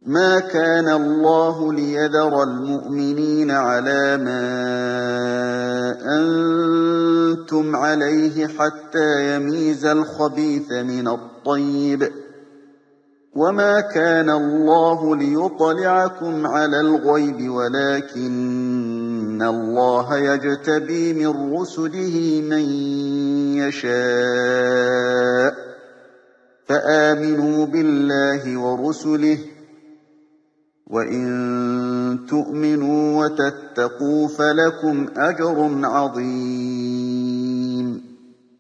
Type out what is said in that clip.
مَا كَانَ اللَّهُ لِيَذَرَ الْمُؤْمِنِينَ عَلَىٰ مَا أَنتُمْ عَلَيْهِ حَتَّىٰ يَمِيزَ الْخَبِيثَ مِنَ الطَّيِّبِ ۗ وَمَا كَانَ اللَّهُ لِيُطْلِعَكُمْ عَلَى الْغَيْبِ وَلَٰكِنَّ اللَّهَ يَجْتَبِي مِن رُّسُلِهِ مَن يَشَاءُ ۖ فَآمِنُوا بِاللَّهِ وَرُسُلِهِ ۚ وَإِن تُؤْمِنُوا وَتَتَّقُوا فَلَكُمْ أَجْرٌ عَظِيمٌ